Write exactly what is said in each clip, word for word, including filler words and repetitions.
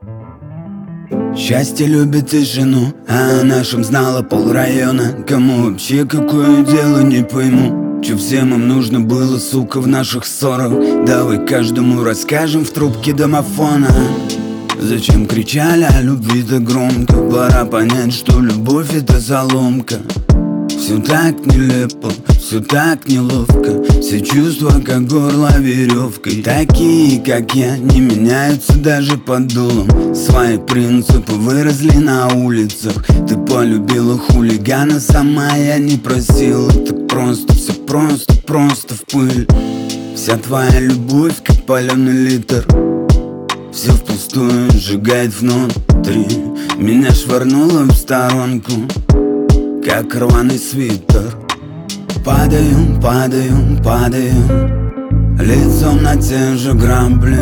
Счастье любит тишину, а о нашем знала полрайона. Кому вообще какое дело, не пойму. Че всем им нужно было, сука, в наших ссорах? Давай каждому расскажем в трубке домофона. Зачем кричали о любви так громко? Пора понять, что любовь это заломка. Все так нелепо, все так неловко. Все чувства, как горло веревкой. Такие, как я, не меняются даже под дулом. Свои принципы выросли на улицах. Ты полюбила хулигана сама, я не просила. Так просто, все просто, просто в пыль. Вся твоя любовь, как паленый литр. Все впустую сжигает внутри. Меня швырнуло в сторонку, как рваный свитер. Падаю, падаю, падаю лицом на те же грабли.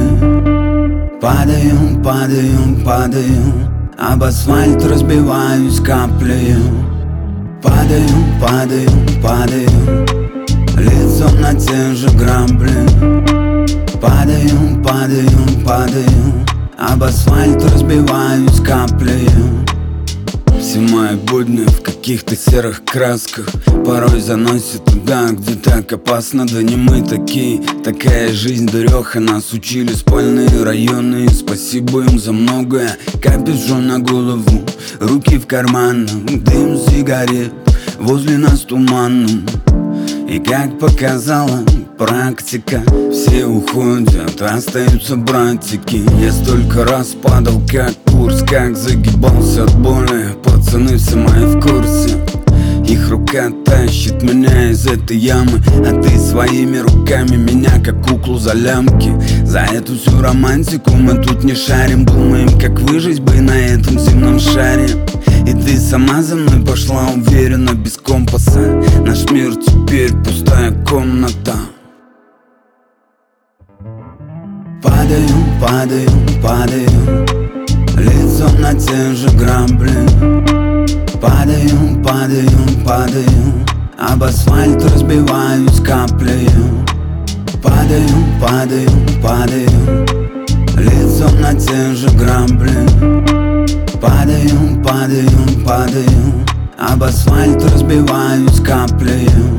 Падаю, падаю, падаю, об асфальт разбиваюсь каплею. Падаю, падаю, падаю лицом на те же грабли. Падаю, падаю, падаю, об асфальт разбиваюсь каплею. Все мои будни в каких-то серых красках. Порой заносит туда, где так опасно. Да не мы такие, такая жизнь дуреха. Нас учили спальные районы, спасибо им за многое. Капюшон на голову, руки в карманах, дым сигарет, возле нас туманно. И как показала практика, все уходят, остаются братики. Я столько раз падал, как курс, как загибался от боли. Пацаны все мои в курсе. Их рука тащит меня из этой ямы, а ты своими руками меня, как куклу за лямки. За эту всю романтику мы тут не шарим. Думаем, как выжить бы на этом земном шаре. И ты сама за мной пошла уверенно, без компаса. Наш мир теперь пустая комната. Падаю, падаю, падаю лицом на те же грабли. Падаю, падаю, падаю, об асфальт разбиваюсь каплею. Падаю, падаю, падаю лицом на те же грабли. Падаю, падаю, падаю, об асфальт разбиваюсь каплею.